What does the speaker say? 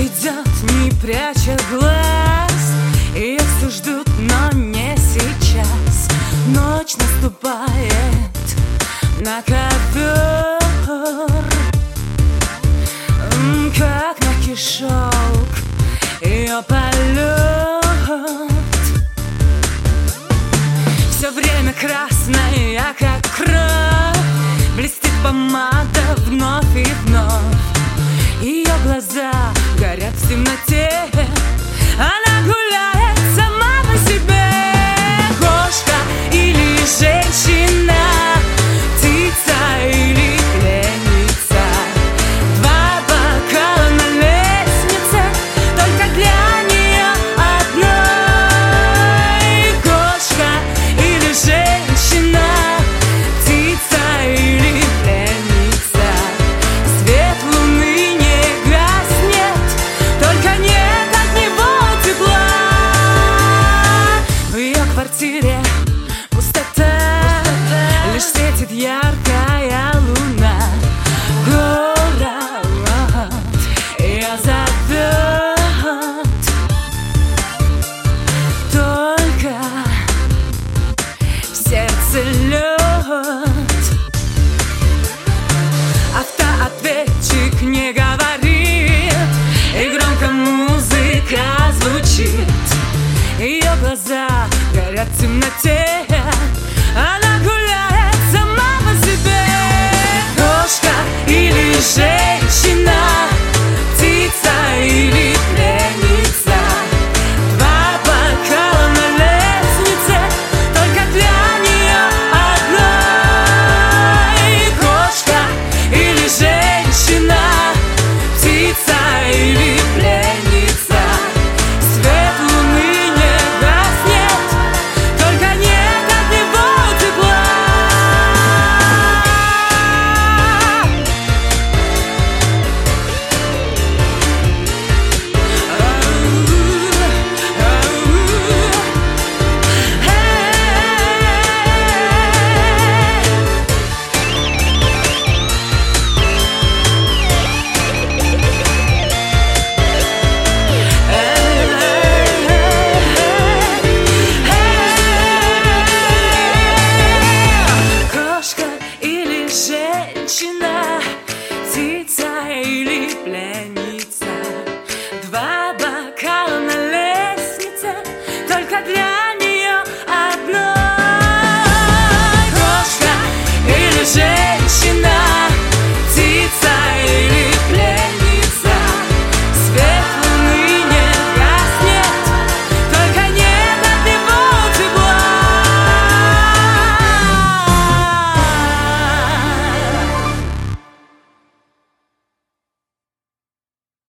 идет, не пряча глаз. Ее все ждут, но не сейчас. Ночь наступает на ковер, как мягкий шелк ее полет. Все время красная, как кровь, блестит помада вновь и вновь. Ее глаза горят в темноте, она гуляет сама по себе. Кошка или женщина, птица или пленница, два бокала на лестнице, только для нее одной. Кошка или женщина, птица или пленница, свет луны не гаснет, только нет от него тепла. В ее квартире пустота, лишь светит яркая луна. Город ее зовет, только в сердце лед. Автоответчик не говорит, и громко музыка звучит. Ее глаза горят в темноте, она гуляет сама по себе. Кошка или женщина, птица или пленница, два бокала на лестнице, только для нее одной. Кошка или женщина, птица или пленница, свет луны не гаснет, только нет от него тепла. Кошка или женщина,